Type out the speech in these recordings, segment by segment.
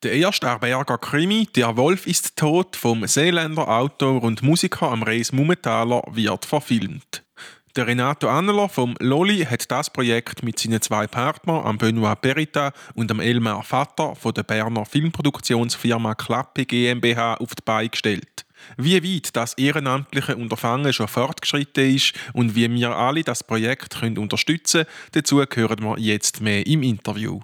Der erste Aarberger Krimi «Der Wolf ist tot» vom Seeländer Autor und Musiker Rees Mummenthaler wird verfilmt. Der Renato Anneler vom Loli hat das Projekt mit seinen zwei Partnern, Benoit Perita und Elmar Vatter von der Berner Filmproduktionsfirma Klappe GmbH, auf die Beine gestellt. Wie weit das ehrenamtliche Unterfangen schon fortgeschritten ist und wie wir alle das Projekt unterstützen können, dazu hören wir jetzt mehr im Interview.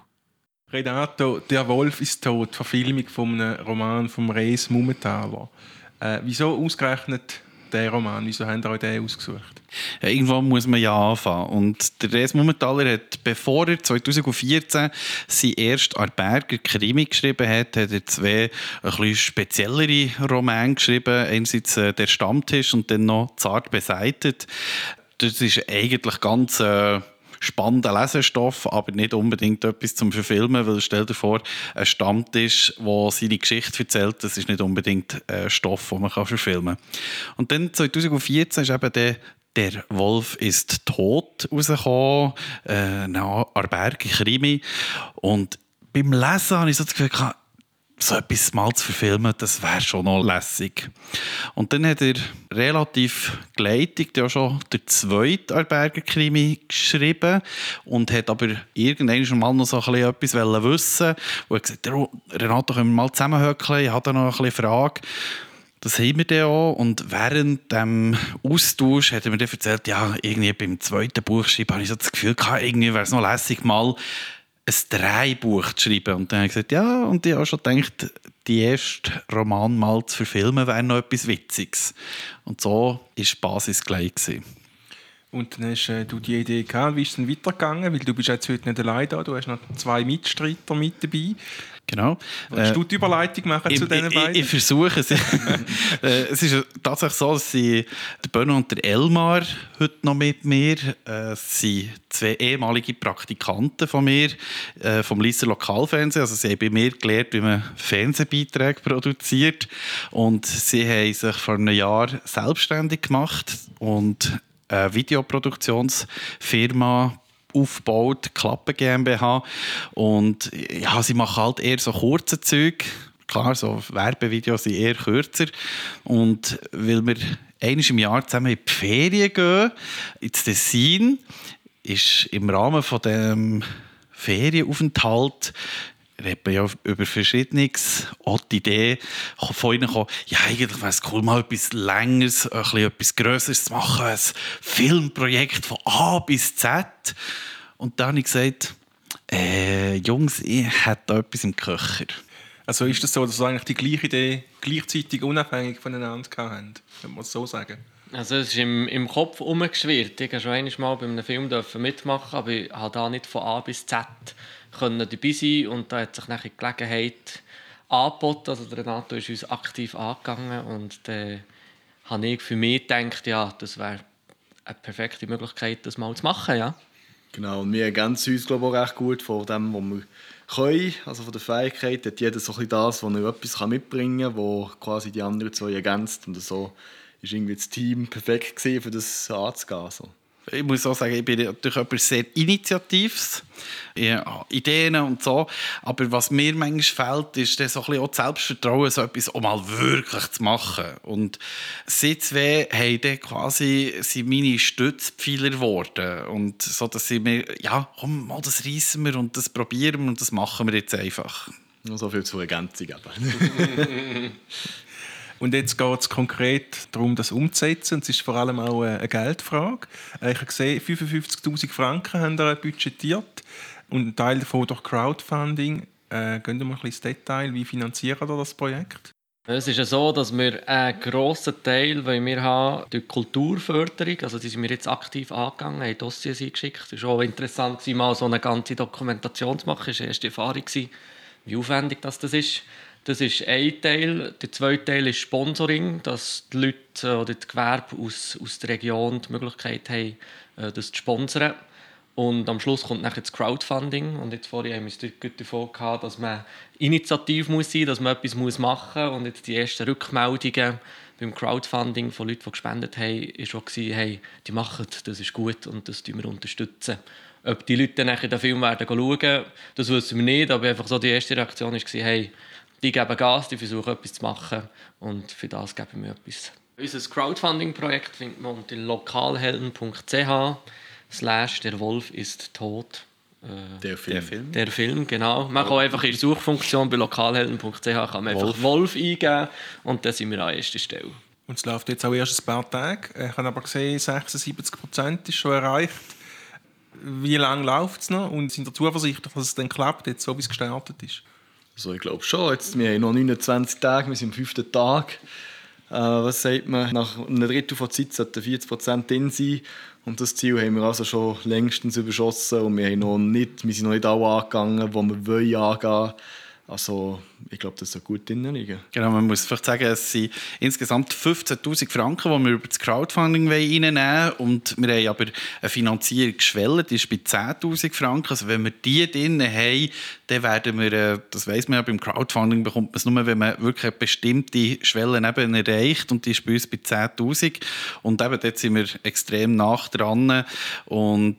Renato, «Der Wolf ist tot», Verfilmung von einem Roman von Rees Mummenthaler. Wieso ausgerechnet der Roman? Wieso haben ihr euch den ausgesucht? Ja, irgendwann muss man ja anfangen. Und der Rees Mummenthaler hat, bevor er 2014 seinen ersten Aarberger Krimi geschrieben hat, er zwei ein bisschen speziellere Romane geschrieben. Einerseits «Der Stammtisch» und dann noch «Zart beseitet». Das ist eigentlich ganz spannender Lesestoff, aber nicht unbedingt etwas zum Verfilmen, weil stell dir vor, ein Stammtisch, der seine Geschichte erzählt, das ist nicht unbedingt ein Stoff, den man verfilmen kann. Und dann 2014 ist eben «Der Wolf ist tot» rausgekommen, ein Aarberger Krimi. Und beim Lesen habe ich so das Gefühl gehabt, so etwas mal zu verfilmen, das wäre schon noch lässig. Und dann hat er relativ geleitet ja schon den zweiten Aarberger Krimi geschrieben und hat aber irgendwann schon mal noch so etwas wissen. Und er hat gesagt, Renato, können wir mal zusammenhöckeln? Ich habe da noch eine Frage. Das haben wir dann auch. Und während dem Austausch hat er mir dann erzählt, ja, irgendwie beim zweiten Buchschreiben habe ich so das Gefühl gehabt, irgendwie wäre es noch lässig, mal ein Drehbuch zu schreiben. Und dann habe ich gesagt, ja, und ich habe schon gedacht, die erste Roman mal zu verfilmen wäre noch etwas Witziges. Und so war die Basis gleich gewesen. Und dann hast du die Idee gehabt, wie ist es dann weitergegangen? Weil du bist jetzt heute nicht allein da, du hast noch zwei Mitstreiter mit dabei. Genau. Willst du die Überleitung machen zu diesen beiden? Ich versuche es. Es ist tatsächlich so, dass der Benno und der Elmar heute noch mit mir sind zwei ehemalige Praktikanten von mir vom Lieser Lokalfernsehen. Also sie haben bei mir gelernt, wie man Fernsehbeiträge produziert. Und sie haben sich vor einem Jahr selbstständig gemacht und eine Videoproduktionsfirma aufgebaut, Klappe GmbH. Und ja, sie machen halt eher so kurze Zeug. Klar, so Werbevideos sind eher kürzer. Und weil wir einmal im Jahr zusammen in die Ferien gehen, ins Tessin, ist im Rahmen von dem Ferienaufenthalt redet man ja über Verschiedenes. Auch die Idee von ihnen kam, ja, eigentlich wäre es cool, mal etwas Längeres, etwas Grösseres zu machen, ein Filmprojekt von A bis Z. Und dann habe ich gesagt, Jungs, ich hätte da etwas im Köcher. Also ist das so, dass ihr eigentlich die gleiche Idee gleichzeitig unabhängig voneinander hatten? Könnte man es so sagen? Also es ist im Kopf herumgeschwirrt. Ich durfte schon einmal bei einem Film mitmachen, aber ich konnte da nicht von A bis Z dabei sein. Und da hat sich nachher die Gelegenheit angeboten. Also der Renato ist uns aktiv angegangen und dann habe ich für mich gedacht, ja, das wäre eine perfekte Möglichkeit, das mal zu machen, ja. Genau, und wir ergänzen uns, glaube ich, auch recht gut von dem, was wir können, also von der Fähigkeit. Hat jeder so ein bisschen das, wo er etwas mitbringen kann, wo quasi die anderen zwei ergänzt. Und so war irgendwie das Team perfekt gewesen, für das anzugehen. So. Ich muss auch sagen, ich bin natürlich jemand sehr Initiatives, ja, Ideen und so. Aber was mir manchmal fehlt, ist dann so ein bisschen auch das Selbstvertrauen, so etwas auch mal wirklich zu machen. Und sie zwei haben dann quasi sind meine Stützpfeiler geworden. Und so, dass sie mir, ja, komm, mal das reissen wir und das probieren wir und das machen wir jetzt einfach. Nur so viel zur Ergänzung. Und jetzt geht es konkret darum, das umzusetzen. Es ist vor allem auch eine Geldfrage. Ich habe gesehen, 55'000 Franken haben wir budgetiert und ein Teil davon durch Crowdfunding. Gehen wir mal ein bisschen ins Detail. Wie finanzieren wir das Projekt? Es ist ja so, dass wir einen grossen Teil wir haben durch Kulturförderung, also die sind wir jetzt aktiv angegangen, haben Dossiers eingeschickt. Es war auch interessant, mal so eine ganze Dokumentation zu machen. Das war die erste Erfahrung, wie aufwendig das ist. Das ist ein Teil. Der zweite Teil ist Sponsoring, dass die Leute oder die Gewerbe aus der Region die Möglichkeit haben, das zu sponsern. Und am Schluss kommt nachher das Crowdfunding. Und jetzt vorhin haben wir es davon gehabt, dass man initiativ sein muss, dass man etwas machen muss. Und jetzt die ersten Rückmeldungen beim Crowdfunding von Leuten, die gespendet haben, war auch, hey, die machen das ist gut und das unterstützen wir. Ob die Leute dann nachher den Film werden schauen, das wissen wir nicht, aber einfach so die erste Reaktion war, hey, die geben Gas, die versuchen etwas zu machen und für das geben wir etwas. Unser Crowdfunding-Projekt findet man unter lokalhelden.ch/Der Wolf ist tot. Der Film. Der Film, genau. Man kann einfach in der Suchfunktion bei lokalhelden.ch kann man einfach Wolf eingeben und dann sind wir an erster Stelle. Und es läuft jetzt auch erst ein paar Tage. Ich habe aber gesehen, 76% ist schon erreicht. Wie lange läuft es noch? Und sind ihr zuversichtlich, dass es dann klappt, jetzt so wie es gestartet ist? Also ich glaube schon. Jetzt, wir haben noch 29 Tage, wir sind am 5. Tag. Was sagt man? Nach einem Drittel der Zeit sollten 40% drin sein. Und das Ziel haben wir also schon längstens überschossen. Und wir sind noch nicht alle angegangen, die wir angehen wollen. Also ich glaube, das soll gut drin liegen. Genau, man muss vielleicht sagen, es sind insgesamt 15'000 Franken, die wir über das Crowdfunding reinnehmen wollen. Und wir haben aber eine Finanzierungsschwelle, die ist bei 10'000 Franken. Also wenn wir die drin haben, dann werden wir, das weiss man ja, beim Crowdfunding bekommt man es nur, wenn man wirklich eine bestimmte Schwelle eben erreicht. Und die ist bei uns bei 10'000. Und eben dort sind wir extrem nah dran. Und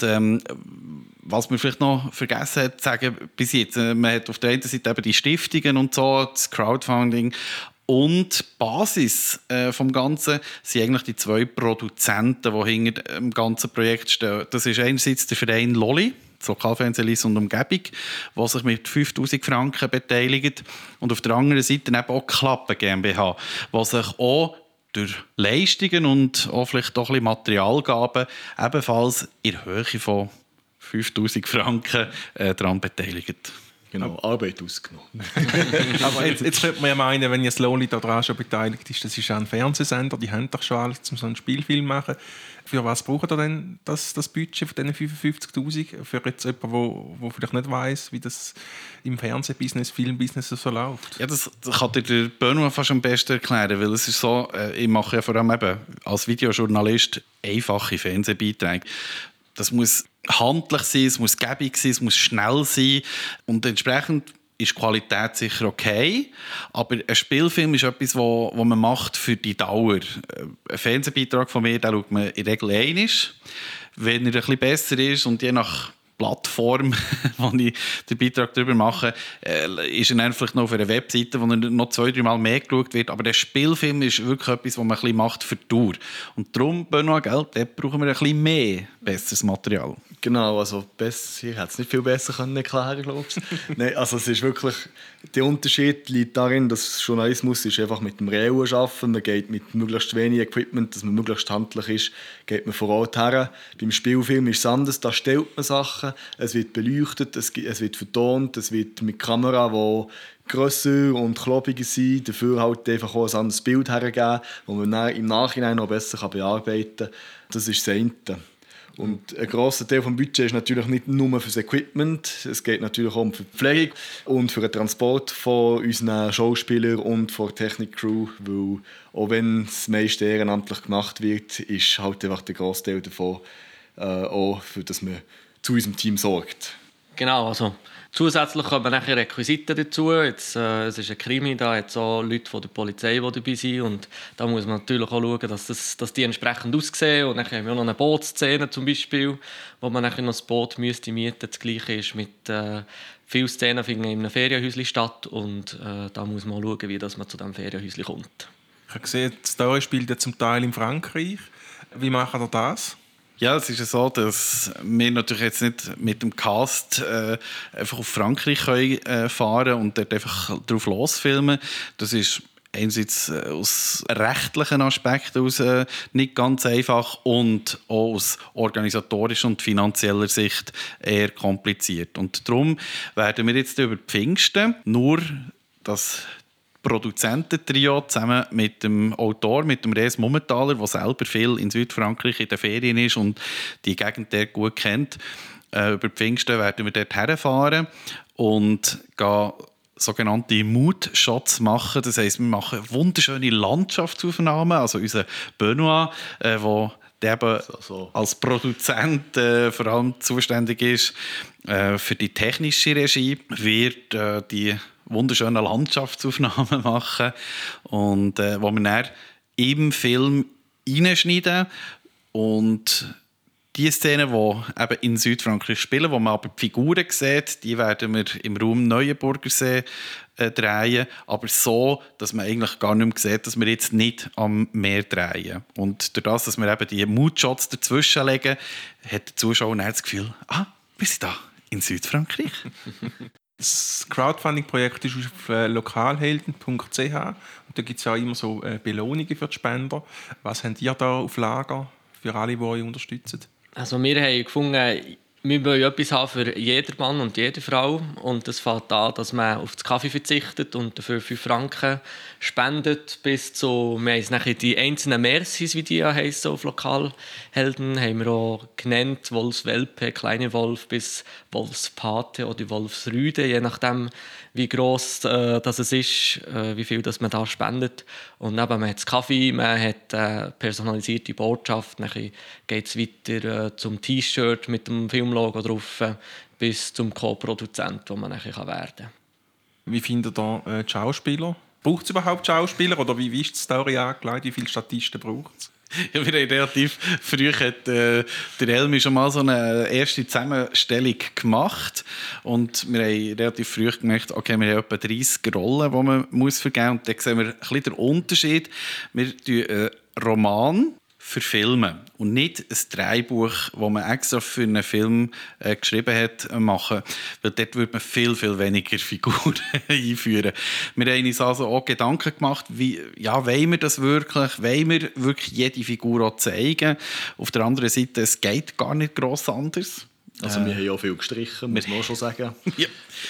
was man vielleicht noch vergessen hat zu sagen bis jetzt, man hat auf der einen Seite eben die Stiftungen und so, das Crowdfunding und die Basis vom Ganzen sind eigentlich die 2 Produzenten, die hinter dem ganzen Projekt stehen. Das ist einerseits der Verein Loli, das Lokalfernsehen Lyss und Umgebung, der sich mit 5'000 Franken beteiligt, und auf der anderen Seite eben auch Klappe GmbH, die sich auch durch Leistungen und auch vielleicht auch ein bisschen Materialgaben ebenfalls in Höhe von 5'000 Franken daran beteiligt. Genau, Arbeit ausgenommen. Aber jetzt könnte man ja meinen, wenn jetzt Loli daran schon beteiligt ist, das ist ja ein Fernsehsender, die haben doch schon alles, um so einen Spielfilm zu machen. Für was braucht ihr denn das Budget von diesen 55'000? Für jetzt jemanden, der vielleicht nicht weiss, wie das im Fernsehbusiness, Filmbusiness so läuft? Ja, das kann dir der Benoit fast am besten erklären, weil es ist so, ich mache ja vor allem eben als Videojournalist einfache Fernsehbeiträge. Das muss handlich sein, es muss gäbig sein, es muss schnell sein und entsprechend ist die Qualität sicher okay, aber ein Spielfilm ist etwas, wo man macht für die Dauer. Ein Fernsehbeitrag von mir, den schaut man in der Regel einmal. Wenn er ein bisschen besser ist und je nach Plattform, wo ich den Beitrag darüber mache, ist er dann vielleicht noch auf einer Webseite, wo er noch 2-3 Mal mehr geschaut wird. Aber der Spielfilm ist wirklich etwas, was man ein bisschen macht für die Tour. Und darum, Benoit, dort brauchen wir ein bisschen mehr besseres Material. Genau, also besser, ich hätte es nicht viel besser erklären können. Nein, also es ist wirklich, der Unterschied liegt darin, dass Journalismus ist einfach mit dem Reellen arbeiten. Man geht mit möglichst wenig Equipment, dass man möglichst handlich ist, geht man vor Ort her. Beim Spielfilm ist es anders, da stellt man Sachen, es wird beleuchtet, es wird vertont, es wird mit Kamera, die grösser und klobiger sind, dafür halt einfach auch ein anderes Bild hergeben, das man dann im Nachhinein noch besser bearbeiten kann. Das ist das eine. Und ein grosser Teil des Budgets ist natürlich nicht nur für das Equipment, es geht natürlich auch um die Pflege und für den Transport von unseren Schauspielern und von der Technik-Crew, weil auch wenn das meiste ehrenamtlich gemacht wird, ist halt einfach der grosse Teil davon auch, für dass man zu unserem Team sorgt. Genau, also zusätzlich kommen nachher Requisiten dazu. Jetzt, es ist ein Krimi, da hat es auch Leute von der Polizei, die dabei sind. Und da muss man natürlich auch schauen, dass die entsprechend aussehen. Und dann haben wir auch noch eine Bootsszene zum Beispiel, wo man nachher noch das Boot mieten müsste. Das Gleiche ist mit vielen Szenen finden in einem Ferienhäuschen statt. Und da muss man schauen, wie das man zu diesem Ferienhäuschen kommt. Ich habe gesehen, die Story spielt ja zum Teil in Frankreich. Wie macht ihr das? Ja, es ist ja so, dass wir natürlich jetzt nicht mit dem Cast einfach auf Frankreich fahren können und dort einfach drauf losfilmen. Das ist einerseits aus rechtlichen Aspekten aus nicht ganz einfach und auch aus organisatorischer und finanzieller Sicht eher kompliziert. Und darum werden wir jetzt über Pfingsten nur das Produzententrio zusammen mit dem Autor, mit dem Res Mummentaler, der selber viel in Südfrankreich in den Ferien ist und die Gegend dort gut kennt. Über Pfingsten werden wir dort herfahren und gehen sogenannte Mood-Shots machen. Das heisst, wir machen wunderschöne Landschaftsaufnahmen. Also unser Benoit, der eben als Produzent vor allem zuständig ist für die technische Regie, wird die wunderschöne Landschaftsaufnahmen machen und wo wir dann im Film reinschneiden und Die Szenen, die eben in Südfrankreich spielen, wo man aber die Figuren sieht, die werden wir im Raum Neuenburgersee drehen, aber so, dass man eigentlich gar nicht mehr sieht, dass wir jetzt nicht am Meer drehen. Und durch das, dass wir eben die Moodshots dazwischen legen, hat der Zuschauer dann das Gefühl, wir sind da in Südfrankreich. Das Crowdfunding-Projekt ist auf lokalhelden.ch und da gibt es ja immer so Belohnungen für die Spender. Was habt ihr da auf Lager für alle, die euch unterstützen? Also wir haben gefunden, wir wollen etwas haben für jeden Mann und jede Frau. Und das fängt an, dass man auf den Kaffee verzichtet und dafür 5 Franken spendet. Bis zu, wir haben nachher die einzelnen Mercis, wie die ja heissen, auf Lokalhelden, haben wir auch genannt. Wolfswelpe, kleine Wolf bis Wolfspate oder Wolfsrüde, je nachdem, wie gross das es ist, wie viel das man da spendet. Und eben, man hat das Kaffee, man hat personalisierte Botschaft, dann geht es weiter zum T-Shirt mit dem Filmlogo drauf, bis zum Co-Produzent, wo man nachher werden kann. Wie findet ihr die Schauspieler? Braucht es überhaupt Schauspieler oder wie ist die Story angelegt? Wie viele Statisten braucht es? Ja, wir haben relativ früh der Elmi schon mal so eine erste Zusammenstellung gemacht und wir haben relativ früh gemerkt, okay, wir haben etwa 30 Rollen, die man vergeben muss und dann sehen wir ein bisschen den Unterschied. Wir tun einen Roman verfilmen und nicht ein Drehbuch, das man extra für einen Film geschrieben hat, machen. Weil dort würde man viel, viel weniger Figuren einführen. Wir haben uns also auch Gedanken gemacht, wollen wir das wirklich? Wollen wir wirklich jede Figur auch zeigen? Auf der anderen Seite, es geht gar nicht gross anders. Also wir haben ja viel gestrichen, muss man auch schon sagen. Ja.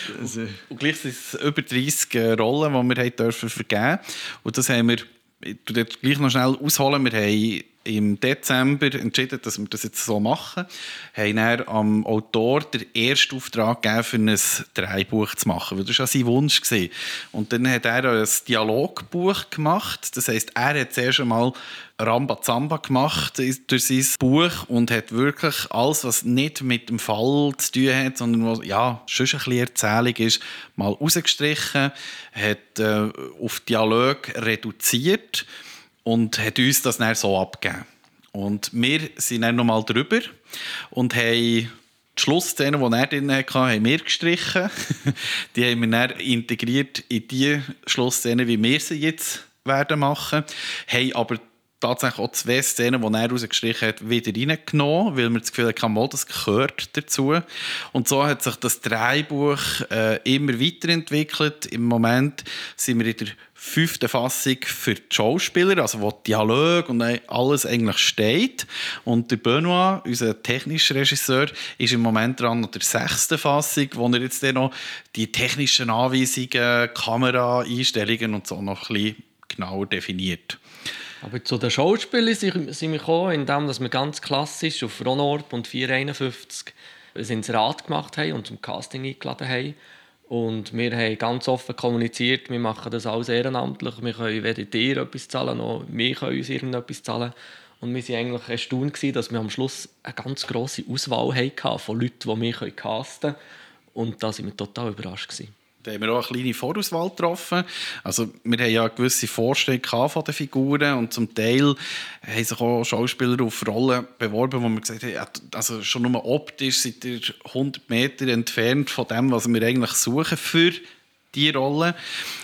Und gleich sind es über 30 Rollen, die wir dürfen vergeben. Und das haben wir, ich tue das gleich noch schnell ausholen, wir haben im Dezember entschieden, dass wir das jetzt so machen. Wir haben dann am Autor den ersten Auftrag gegeben, für ein Drehbuch zu machen, weil das war sein Wunsch. Und dann hat er ein Dialogbuch gemacht. Das heisst, er hat zuerst einmal Rambazamba gemacht durch sein Buch und hat wirklich alles, was nicht mit dem Fall zu tun hat, sondern was schon ein bisschen Erzählung ist, mal rausgestrichen, hat auf Dialog reduziert und hat uns das dann so abgegeben. Und wir sind dann nochmal drüber und haben die Schlussszene, die er drin hatte, haben wir gestrichen. Die haben wir dann integriert in die Schlussszene, wie wir sie jetzt werden machen. Haben aber tatsächlich auch 2 Szenen, die er rausgestrichen hat, wieder reingenommen, weil wir das Gefühl hatten, das gehört dazu. Und so hat sich das Drehbuch immer weiterentwickelt. Im Moment sind wir in der 5. Fassung für die Schauspieler, also wo Dialog und alles eigentlich steht. Und der Benoit, unser technischer Regisseur, ist im Moment dran an der 6. Fassung, wo er jetzt noch die technischen Anweisungen, Kameraeinstellungen und so noch ein bisschen genauer definiert. Aber zu den Schauspielern sind wir gekommen, indem wir ganz klassisch auf Ronorb und 451 ins Rad gemacht haben und zum Casting eingeladen haben. Und wir haben ganz offen kommuniziert, wir machen das alles ehrenamtlich. Wir können weder dir etwas zahlen, noch wir können uns irgendetwas zahlen. Und wir waren eigentlich erstaunt, dass wir am Schluss eine ganz grosse Auswahl hatten von Leuten, die wir casten können. Und da waren wir total überrascht. Da haben wir auch eine kleine Vorauswahl getroffen. Also, wir haben ja eine gewisse Vorstellung von den Figuren und zum Teil haben sich auch Schauspieler auf Rollen beworben, wo wir gesagt haben, also schon nur optisch seid ihr 100 Meter entfernt von dem, was wir eigentlich suchen für diese Rolle.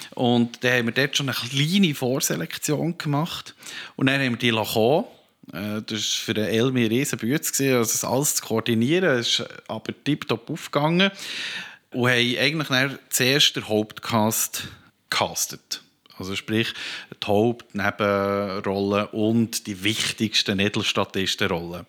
Und dann haben wir dort schon eine kleine Vorselektion gemacht und dann haben wir die kommen. Das war für den Elmi eine riesen Bühne, also das alles zu koordinieren. Es ist aber tiptop aufgegangen. Und haben eigentlich dann zuerst den Hauptcast gecastet. Also sprich, die Haupt-, Nebenrollen und die wichtigsten Edelstatistenrollen.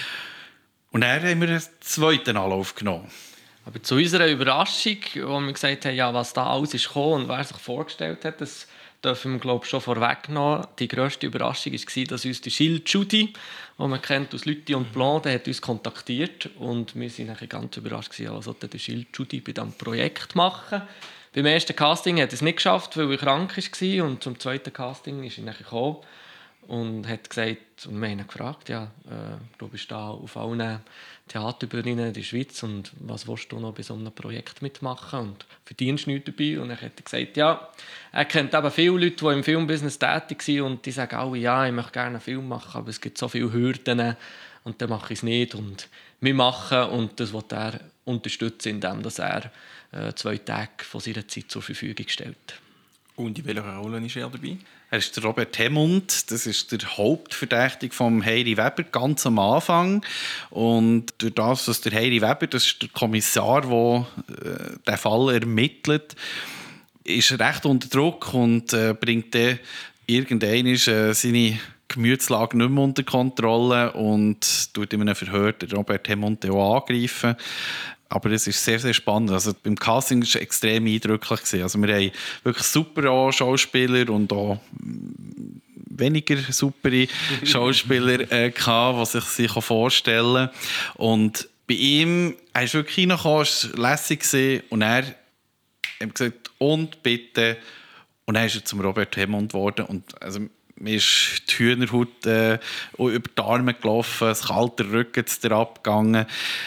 Und dann haben wir einen zweiten Anlauf genommen. Aber zu unserer Überraschung, wo wir gesagt haben, ja, was da alles ist gekommen und wer sich vorgestellt hat, das dürfen wir, glaube ich, schon vorwegnehmen. Die grösste Überraschung war, dass uns der Gilles Judy, den man kennt aus «Lütti und Blanc», der hat uns kontaktiert und wir waren ganz überrascht, was sollte der Gilles Judy bei diesem Projekt machen. Beim ersten Casting hat er es nicht geschafft, weil er krank war und zum zweiten Casting ist er nachher gekommen und hat gesagt, und wir haben ihn gefragt, du bist da auf allen Theaterbühnen in der Schweiz und was willst du noch bei so einem Projekt mitmachen und verdienst nichts dabei? Und dann hat er gesagt, er kennt eben viele Leute, die im Filmbusiness tätig sind und die sagen alle, ich möchte gerne einen Film machen, aber es gibt so viele Hürden. Und und dann mache ich es nicht. Und wir machen und das will er unterstützen, indem er 2 Tage von seiner Zeit zur Verfügung stellt. Und in welcher Rolle ist er dabei? Er ist der Robert Hemmund, das ist der Hauptverdächtige vom Heiri Weber ganz am Anfang. Und durch das, dass der Heiri Weber, das ist der Kommissar, der den Fall ermittelt, ist er recht unter Druck und bringt dann irgendwann seine Gemütslage nicht mehr unter Kontrolle und tut in einem Verhör den Robert Hemmund auch angreifen. Aber es ist sehr, sehr spannend. Also beim Casting war es extrem eindrücklich. Also wir haben wirklich super Schauspieler und auch weniger super Schauspieler gehabt, die sich vorstellen können. Und bei ihm, er ist wirklich reingekommen, es war lässig und er hat gesagt, und bitte. Und dann ist er zum Robert Hemmund geworden. Und also, mir ist die Hühnerhaut über die Arme gelaufen, das kalte Rücken ist abgegangen.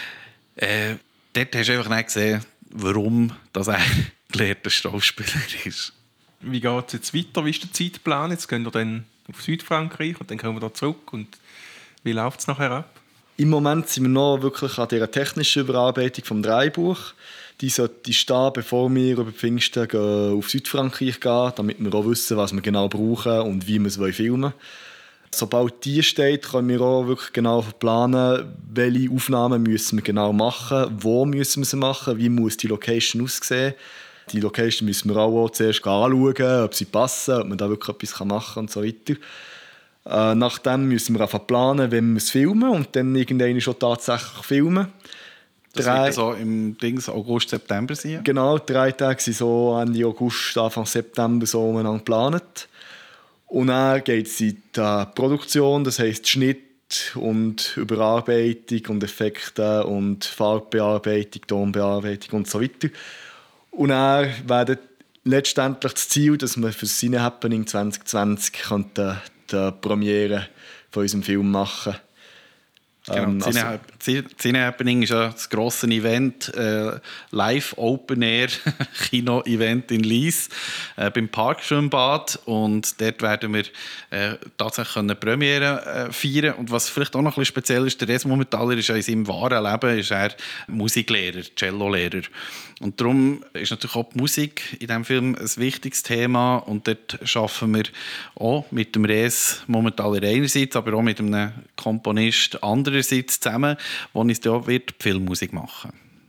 Dort hast du einfach nicht gesehen, warum dass er gelernter Schauspieler ist. Wie geht es jetzt weiter? Wie ist der Zeitplan? Jetzt gehen wir dann auf Südfrankreich und dann kommen wir da zurück. Und wie läuft es nachher ab? Im Moment sind wir noch wirklich an dieser technischen Überarbeitung des Drehbuchs. Die sollte stehen, bevor wir über Pfingsten auf Südfrankreich gehen, damit wir auch wissen, was wir genau brauchen und wie wir es filmen wollen. Sobald die steht, können wir auch wirklich genau planen, welche Aufnahmen müssen wir genau machen, wo müssen wir sie machen, wie muss die Location aussehen. Die Location müssen wir auch zuerst anschauen, ob sie passen, ob man da wirklich etwas machen kann und so weiter. Nachdem müssen wir einfach planen, wenn wir es filmen und dann irgendwann schon tatsächlich filmen. Das wird so im August, September sein? Genau, 3 Tage sind so Ende August, Anfang September so umeinander geplant. Und dann geht es in die Produktion, das heisst Schnitt und Überarbeitung und Effekte und Farbbearbeitung, Tonbearbeitung und so weiter. Und dann wäre letztendlich das Ziel, dass wir für das Cine Happening 2020 die Premiere von unserem Film machen können. Genau, Cine Happening ist ja das grosse Event, Live Open Air Kino-Event in Lyss beim Parkschwimmbad. Und dort werden wir tatsächlich eine Premiere feiern. Und was vielleicht auch noch ein bisschen speziell ist, der Res Mummentaler ist ja in seinem wahren Leben ist er Musiklehrer, Cellolehrer. Und darum ist natürlich auch die Musik in diesem Film ein wichtiges Thema. Und dort arbeiten wir auch mit dem Res Mummentaler einerseits, aber auch mit einem Komponist andererseits zusammen, der uns da wird Filmmusik machen.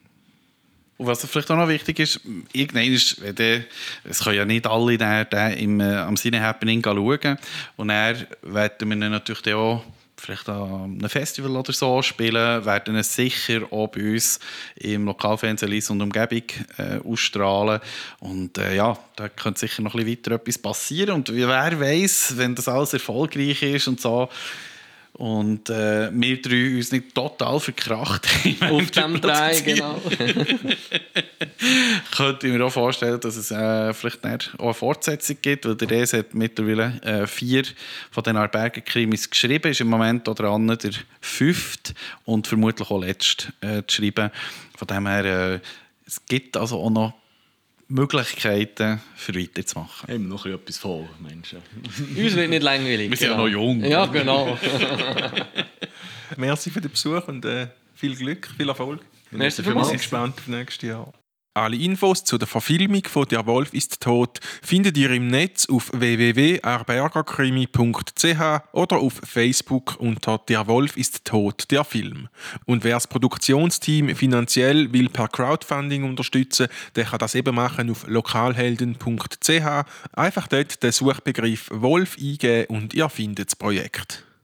Und was vielleicht auch noch wichtig ist, irgendwann ist, es können ja nicht alle am Cine Happening schauen. Und dann werden wir natürlich auch vielleicht an einem Festival oder so spielen, werden es sicher auch bei uns im Lokalfernsehen Lyss und Umgebung ausstrahlen. Und ja, da könnte sicher noch ein bisschen weiter etwas passieren. Und wer weiß, wenn das alles erfolgreich ist und so, und wir 3 uns nicht total verkracht haben. Auf dem 3, genau. Könnte ich mir auch vorstellen, dass es vielleicht auch eine Fortsetzung gibt, weil der Res hat mittlerweile 4 von den Aarberger Krimis geschrieben, ist im Moment auch dran, der 5. und vermutlich auch letzt zu schreiben. Von dem her, es gibt also auch noch Möglichkeiten, für weiterzumachen. Haben wir noch etwas vor, Menschen? Uns wird nicht langweilig. Wir sind ja noch jung. Ja, genau. Merci für den Besuch und viel Glück, viel Erfolg. Merci Wir sind gespannt auf nächstes Jahr. Alle Infos zu der Verfilmung von «Der Wolf ist tot» findet ihr im Netz auf www.aarbergerkrimi.ch oder auf Facebook unter «Der Wolf ist tot, der Film». Und wer das Produktionsteam finanziell will per Crowdfunding unterstützen, der kann das eben machen auf lokalhelden.ch. Einfach dort den Suchbegriff «Wolf» eingeben und ihr findet das Projekt.